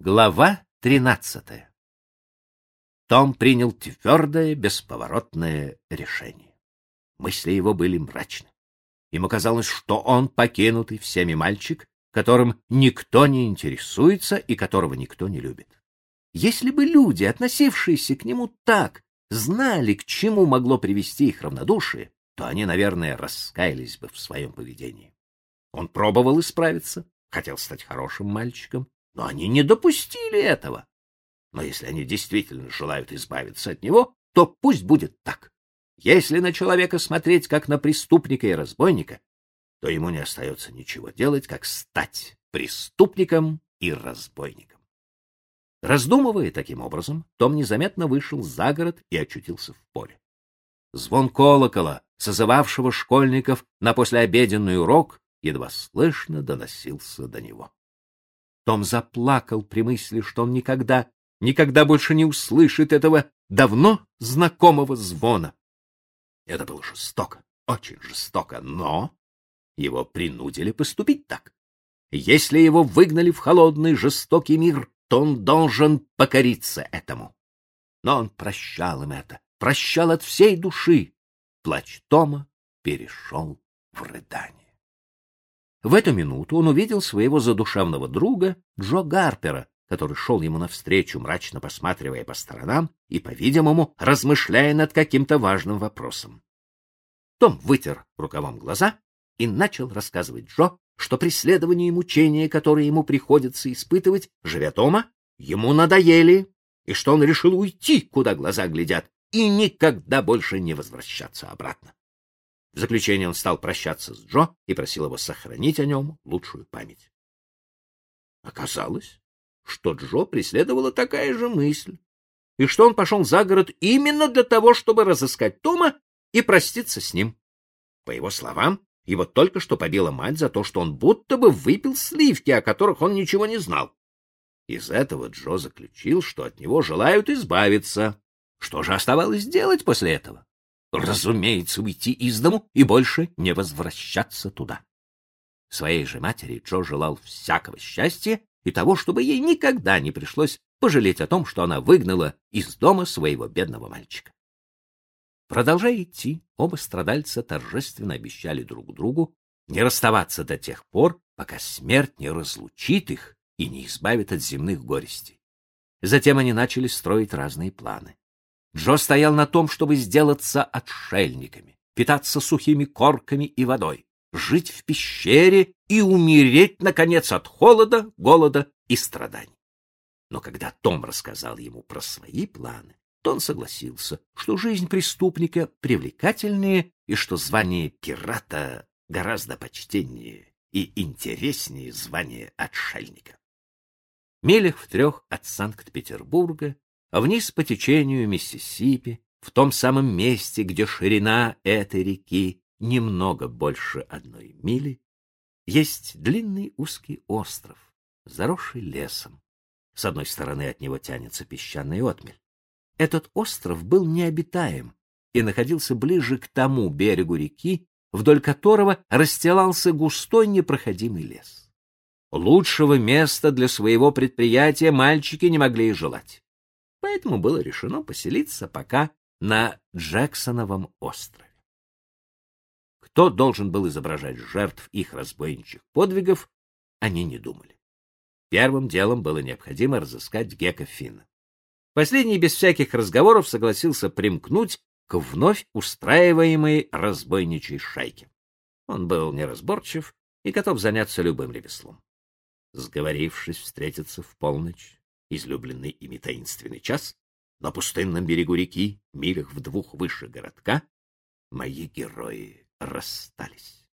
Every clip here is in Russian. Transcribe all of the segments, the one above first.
Глава 13. Том принял твердое, бесповоротное решение. Мысли его были мрачны. Ему казалось, что он покинутый всеми мальчик, которым никто не интересуется и которого никто не любит. Если бы люди, относившиеся к нему так, знали, к чему могло привести их равнодушие, то они, наверное, раскаялись бы в своем поведении. Он пробовал исправиться, хотел стать хорошим мальчиком, но они не допустили этого. Но если они действительно желают избавиться от него, то пусть будет так. Если на человека смотреть как на преступника и разбойника, то ему не остается ничего делать, как стать преступником и разбойником. Раздумывая таким образом, Том незаметно вышел за город и очутился в поле. Звон колокола, созывавшего школьников на послеобеденный урок, едва слышно доносился до него. Том заплакал при мысли, что он никогда больше не услышит этого давно знакомого звона. Это было жестоко, очень жестоко, но его принудили поступить так. Если его выгнали в холодный, жестокий мир, то он должен покориться этому. Но он прощал им это, прощал от всей души. Плач Тома перешел в рыдание. В эту минуту он увидел своего задушевного друга Джо Гарпера, который шел ему навстречу, мрачно посматривая по сторонам и, по-видимому, размышляя над каким-то важным вопросом. Том вытер рукавом глаза и начал рассказывать Джо, что преследования и мучения, которые ему приходится испытывать, живя дома, ему надоели, и что он решил уйти, куда глаза глядят, и никогда больше не возвращаться обратно. В заключение он стал прощаться с Джо и просил его сохранить о нем лучшую память. Оказалось, что Джо преследовала такая же мысль, и что он пошел за город именно для того, чтобы разыскать Тома и проститься с ним. По его словам, его только что побила мать за то, что он будто бы выпил сливки, о которых он ничего не знал. Из этого Джо заключил, что от него желают избавиться. Что же оставалось делать после этого? Разумеется, уйти из дому и больше не возвращаться туда. Своей же матери Джо желал всякого счастья и того, чтобы ей никогда не пришлось пожалеть о том, что она выгнала из дома своего бедного мальчика. Продолжая идти, оба страдальца торжественно обещали друг другу не расставаться до тех пор, пока смерть не разлучит их и не избавит от земных горестей. Затем они начали строить разные планы. Джо стоял на том, чтобы сделаться отшельниками, питаться сухими корками и водой, жить в пещере и умереть, наконец, от холода, голода и страданий. Но когда Том рассказал ему про свои планы, то он согласился, что жизнь преступника привлекательнее и что звание пирата гораздо почтеннее и интереснее звания отшельника. Милях в 3 от Санкт-Петербурга, вниз по течению Миссисипи, в том самом месте, где ширина этой реки немного больше 1 мили, есть длинный узкий остров, заросший лесом. С одной стороны от него тянется песчаный отмель. Этот остров был необитаем и находился ближе к тому берегу реки, вдоль которого расстилался густой непроходимый лес. Лучшего места для своего предприятия мальчики не могли и желать. Поэтому было решено поселиться пока на Джексоновом острове. Кто должен был изображать жертв их разбойничьих подвигов, они не думали. Первым делом было необходимо разыскать Гека Финна. Последний без всяких разговоров согласился примкнуть к вновь устраиваемой разбойничьей шайке. Он был неразборчив и готов заняться любым ремеслом. Сговорившись встретиться в полночь, излюбленный ими таинственный час, на пустынном берегу реки, милях в 2 выше городка, мои герои расстались.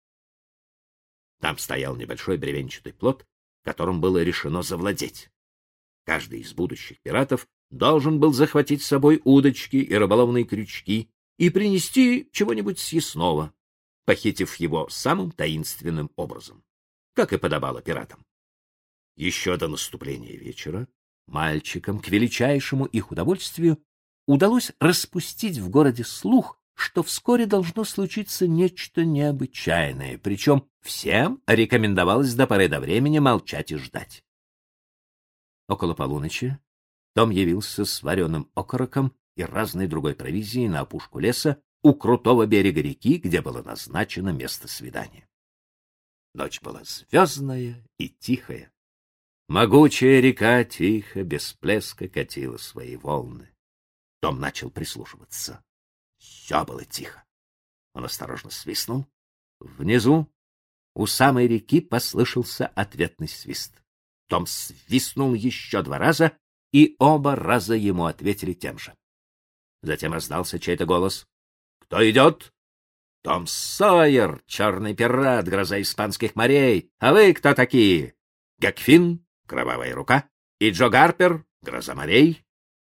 Там стоял небольшой бревенчатый плот, которым было решено завладеть. Каждый из будущих пиратов должен был захватить с собой удочки и рыболовные крючки и принести чего-нибудь съестного, похитив его самым таинственным образом, как и подобало пиратам. Еще до наступления вечера мальчикам, к величайшему их удовольствию, удалось распустить в городе слух, что вскоре должно случиться нечто необычайное, причем всем рекомендовалось до поры до времени молчать и ждать. Около полуночи Том явился с вареным окороком и разной другой провизией на опушку леса у крутого берега реки, где было назначено место свидания. Ночь была звездная и тихая. Могучая река тихо, без плеска катила свои волны. Том начал прислушиваться. Все было тихо. Он осторожно свистнул. Внизу, у самой реки, послышался ответный свист. Том свистнул еще 2 раза, и оба раза ему ответили тем же. Затем раздался чей-то голос. «Кто идет?» «Том Сойер, черный пират, гроза испанских морей. А вы кто такие?» «Гек Финн, кровавая рука, и Джо Гарпер, гроза морей».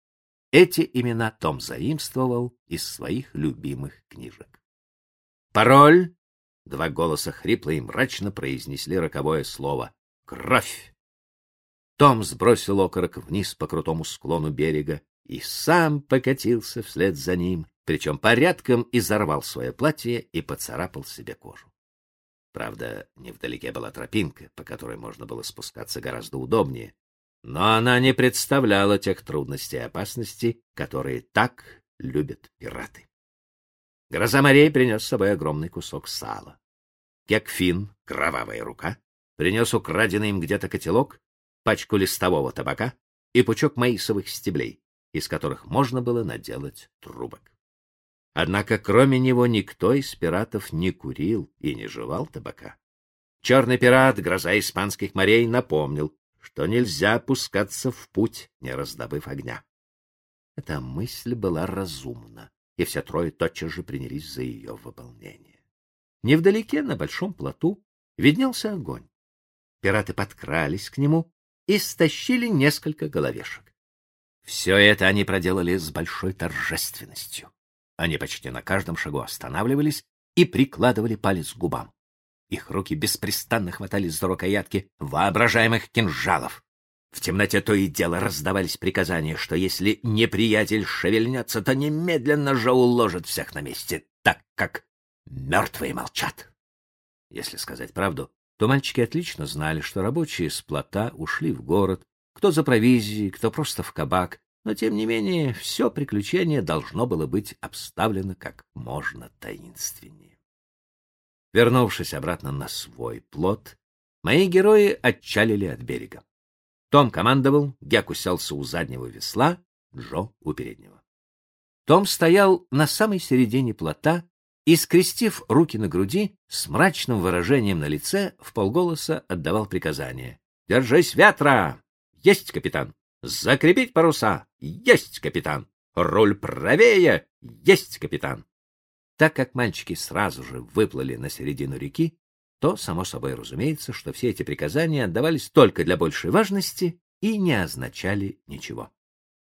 Эти имена Том заимствовал из своих любимых книжек. «Пароль!» — 2 голоса хрипло и мрачно произнесли роковое слово. «Кровь!» Том сбросил окорок вниз по крутому склону берега и сам покатился вслед за ним, причем порядком изорвал свое платье и поцарапал себе кожу. Правда, невдалеке была тропинка, по которой можно было спускаться гораздо удобнее, но она не представляла тех трудностей и опасностей, которые так любят пираты. Гроза морей принес с собой огромный кусок сала. Гек Финн, кровавая рука, принес украденный им где-то котелок, пачку листового табака и пучок маисовых стеблей, из которых можно было наделать трубок. Однако кроме него никто из пиратов не курил и не жевал табака. Черный пират, гроза испанских морей, напомнил, что нельзя пускаться в путь, не раздобыв огня. Эта мысль была разумна, и все 3 тотчас же принялись за ее выполнение. Невдалеке, на большом плоту, виднелся огонь. Пираты подкрались к нему и стащили несколько головешек. Все это они проделали с большой торжественностью. Они почти на каждом шагу останавливались и прикладывали палец к губам. Их руки беспрестанно хватались за рукоятки воображаемых кинжалов. В темноте то и дело раздавались приказания, что если неприятель шевельнется, то немедленно же уложит всех на месте, так как мертвые молчат. Если сказать правду, то мальчики отлично знали, что рабочие с плота ушли в город, кто за провизией, кто просто в кабак, но, тем не менее, все приключение должно было быть обставлено как можно таинственнее. Вернувшись обратно на свой плот, мои герои отчалили от берега. Том командовал, Гек уселся у заднего весла, Джо — у переднего. Том стоял на самой середине плота и, скрестив руки на груди, с мрачным выражением на лице, вполголоса отдавал приказания. «Держись ветра! Есть, капитан! Закрепить паруса! Есть, капитан! Руль правее! Есть, капитан!» Так как мальчики сразу же выплыли на середину реки, то, само собой разумеется, что все эти приказания отдавались только для большей важности и не означали ничего.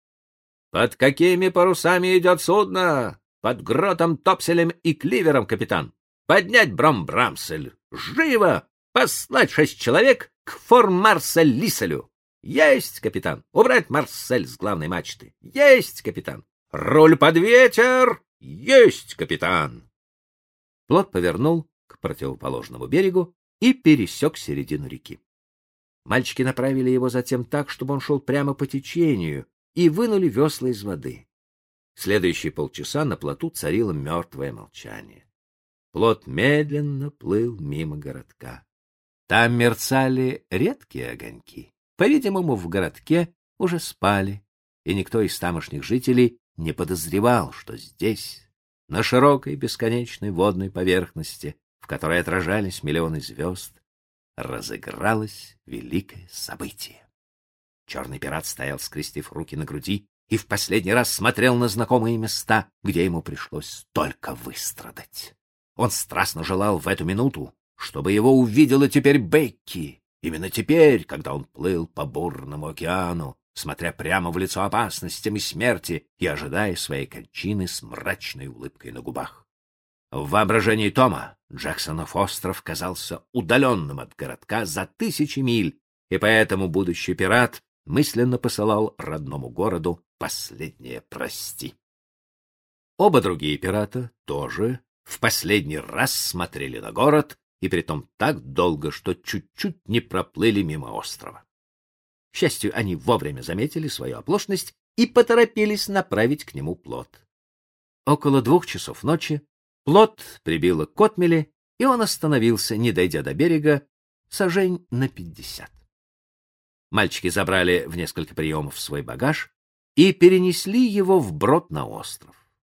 «Под какими парусами идет судно? Под гротом, топселем и кливером, капитан! Поднять бром-брамсель! Живо! Послать 6 человек к фор-марсель-лиселю! Есть, капитан! Убрать марсель с главной мачты! Есть, капитан! Руль под ветер! Есть, капитан!» Плот повернул к противоположному берегу и пересек середину реки. Мальчики направили его затем так, чтобы он шел прямо по течению, и вынули весла из воды. Следующие полчаса на плоту царило мертвое молчание. Плот медленно плыл мимо городка. Там мерцали редкие огоньки. По-видимому, в городке уже спали, и никто из тамошних жителей не подозревал, что здесь, на широкой бесконечной водной поверхности, в которой отражались миллионы звезд, разыгралось великое событие. Черный пират стоял, скрестив руки на груди, и в последний раз смотрел на знакомые места, где ему пришлось столько выстрадать. Он страстно желал в эту минуту, чтобы его увидела теперь Бекки, именно теперь, когда он плыл по бурному океану, смотря прямо в лицо опасностям и смерти и ожидая своей кончины с мрачной улыбкой на губах. В воображении Тома Джексонов остров казался удаленным от городка за 1000 миль, и поэтому будущий пират мысленно посылал родному городу последнее «прости». Оба другие пирата тоже в последний раз смотрели на город, и притом так долго, что чуть-чуть не проплыли мимо острова. счастью, они вовремя заметили свою оплошность и поторопились направить к нему плот. Около 2 часов ночи плот прибило к отмели, и он остановился, не дойдя до берега, сажень на 50. Мальчики забрали в несколько приемов свой багаж и перенесли его вброд на остров.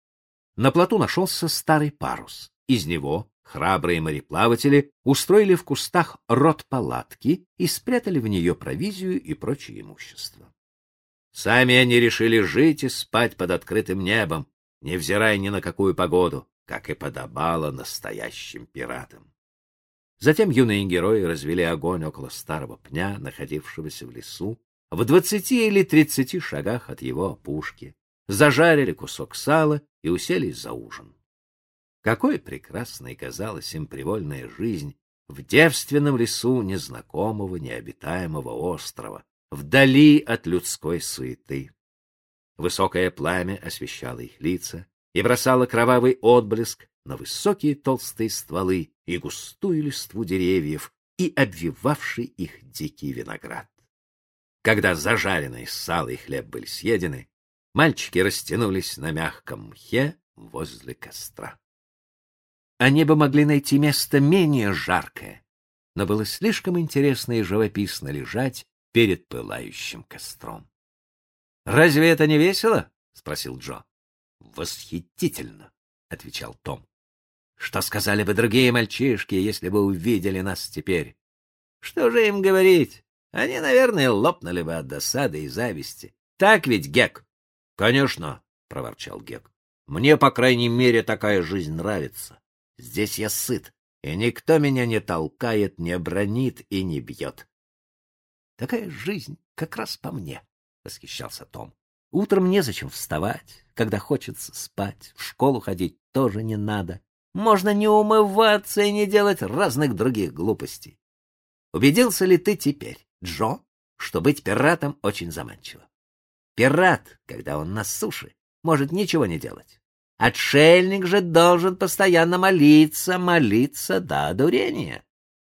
На плоту нашелся старый парус. Из него храбрые мореплаватели устроили в кустах рот палатки и спрятали в нее провизию и прочее имущество. Сами они решили жить и спать под открытым небом, невзирая ни на какую погоду, как и подобало настоящим пиратам. Затем юные герои развели огонь около старого пня, находившегося в лесу, в 20 или 30 шагах от его опушки, зажарили кусок сала и уселись за ужин. Какой прекрасной казалась им привольная жизнь в девственном лесу незнакомого необитаемого острова, вдали от людской суеты. Высокое пламя освещало их лица и бросало кровавый отблеск на высокие толстые стволы и густую листву деревьев и обвивавший их дикий виноград. Когда зажаренное сало и хлеб были съедены, мальчики растянулись на мягком мхе возле костра. Они бы могли найти место менее жаркое, но было слишком интересно и живописно лежать перед пылающим костром. — Разве это не весело? — спросил Джо. — Восхитительно, — отвечал Том. — Что сказали бы другие мальчишки, если бы увидели нас теперь? Что же им говорить? Они, наверное, лопнули бы от досады и зависти. Так ведь, Гек? — Конечно, — проворчал Гек. — Мне, по крайней мере, такая жизнь нравится. Здесь я сыт, и никто меня не толкает, не бранит и не бьет. — Такая жизнь как раз по мне, — восхищался Том. — Утром незачем вставать, когда хочется спать, в школу ходить тоже не надо. Можно не умываться и не делать разных других глупостей. Убедился ли ты теперь, Джо, что быть пиратом очень заманчиво? Пират, когда он на суше, может ничего не делать. Отшельник же должен постоянно молиться до одурения.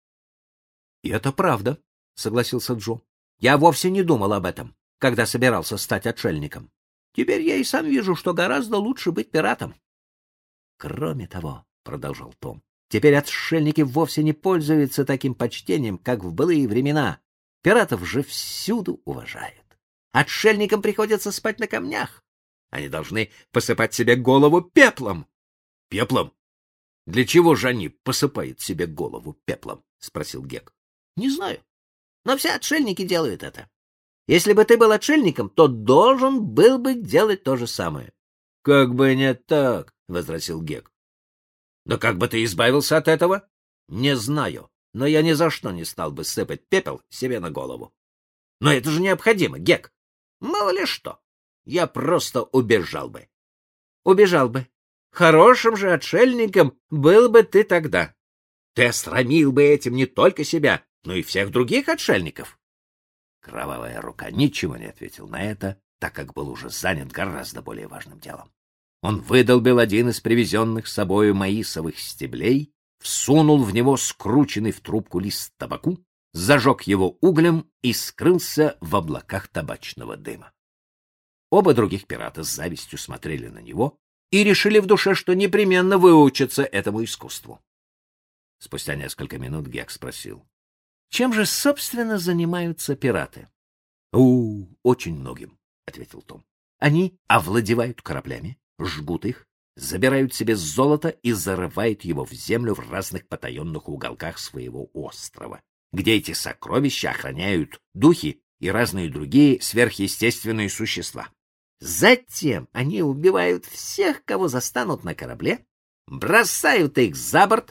— И это правда, — согласился Джо. — Я вовсе не думал об этом, когда собирался стать отшельником. Теперь я и сам вижу, что гораздо лучше быть пиратом. — Кроме того, — продолжал Том, — теперь отшельники вовсе не пользуются таким почтением, как в былые времена. Пиратов же всюду уважают. Отшельникам приходится спать на камнях. Они должны посыпать себе голову пеплом. — Пеплом? Для чего же они посыпают себе голову пеплом? — спросил Гек. — Не знаю. Но все отшельники делают это. Если бы ты был отшельником, то должен был бы делать то же самое. — Как бы не так, — возразил Гек. — Да как бы ты избавился от этого? — Не знаю, но я ни за что не стал бы сыпать пепел себе на голову. — Но это же необходимо, Гек. Мало ли что. Я просто убежал бы. — Убежал бы. Хорошим же отшельником был бы ты тогда. Ты осрамил бы этим не только себя, но и всех других отшельников. Кровавая рука ничего не ответил на это, так как был уже занят гораздо более важным делом. Он выдолбил один из привезенных с собою маисовых стеблей, всунул в него скрученный в трубку лист табаку, зажег его углем и скрылся в облаках табачного дыма. Оба других пирата с завистью смотрели на него и решили в душе, что непременно выучатся этому искусству. Спустя несколько минут Гек спросил: — Чем же, собственно, занимаются пираты? — Очень многим, — ответил Том. — Они овладевают кораблями, жгут их, забирают себе золото и зарывают его в землю в разных потаенных уголках своего острова, где эти сокровища охраняют духи и разные другие сверхъестественные существа. Затем они убивают всех, кого застанут на корабле, бросают их за борт,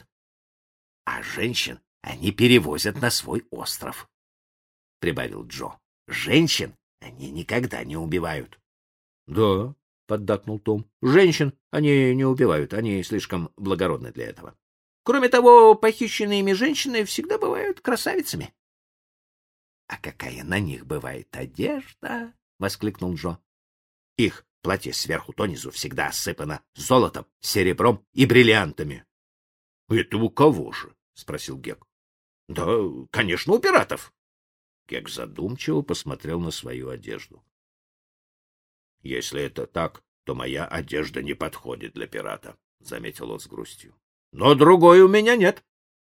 а женщин они перевозят на свой остров, — прибавил Джо. — Женщин они никогда не убивают. — Да, — поддакнул Том, — женщин они не убивают, они слишком благородны для этого. Кроме того, похищенные ими женщины всегда бывают красавицами. — А какая на них бывает одежда! — воскликнул Джо. Их платье сверху донизу всегда осыпано золотом, серебром и бриллиантами. — Это у кого же? — спросил Гек. — Да, конечно, у пиратов. Кек задумчиво посмотрел на свою одежду. — Если это так, то моя одежда не подходит для пирата, — заметил он с грустью. — Но другой у меня нет.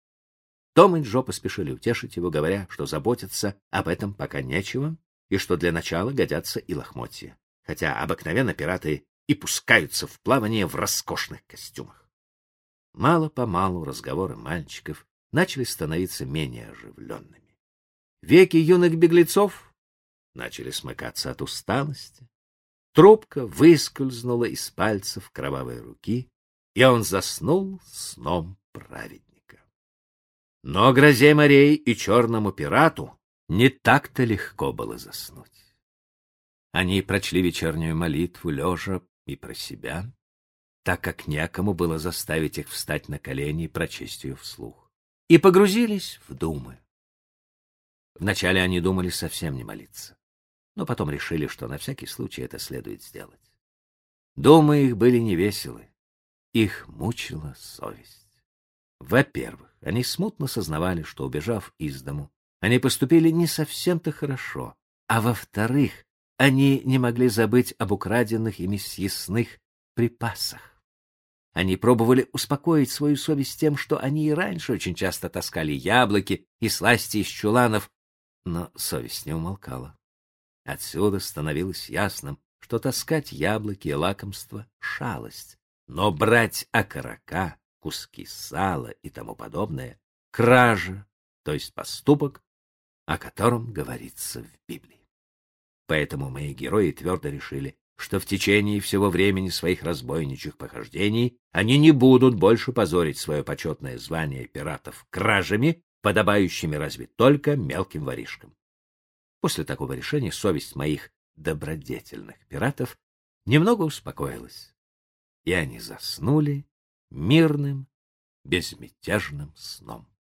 Том и Джо поспешили утешить его, говоря, что заботиться об этом пока нечего, и что для начала годятся и лохмотья, хотя обыкновенно пираты и пускаются в плавание в роскошных костюмах. Мало-помалу разговоры мальчиков начали становиться менее оживленными. Веки юных беглецов начали смыкаться от усталости. Трубка выскользнула из пальцев кровавой руки, и он заснул сном праведника. Но грозе морей и черному пирату не так-то легко было заснуть. Они прочли вечернюю молитву лежа и про себя, так как некому было заставить их встать на колени и прочесть ее вслух, и погрузились в думы. Вначале они думали совсем не молиться, но потом решили, что на всякий случай это следует сделать. Думы их были невеселы, их мучила совесть. Во-первых, они смутно сознавали, что, убежав из дому, они поступили не совсем-то хорошо, а во-вторых, они не могли забыть об украденных ими съестных припасах. Они пробовали успокоить свою совесть тем, что они и раньше очень часто таскали яблоки и сласти из чуланов, но совесть не умолкала. Отсюда становилось ясным, что таскать яблоки и лакомства — шалость, но брать окорока, куски сала и тому подобное — кража, то есть поступок, о котором говорится в Библии. Поэтому мои герои твердо решили, что в течение всего времени своих разбойничьих похождений они не будут больше позорить свое почетное звание пиратов кражами, подобающими разве только мелким воришкам. После такого решения совесть моих добродетельных пиратов немного успокоилась, и они заснули мирным, безмятежным сном.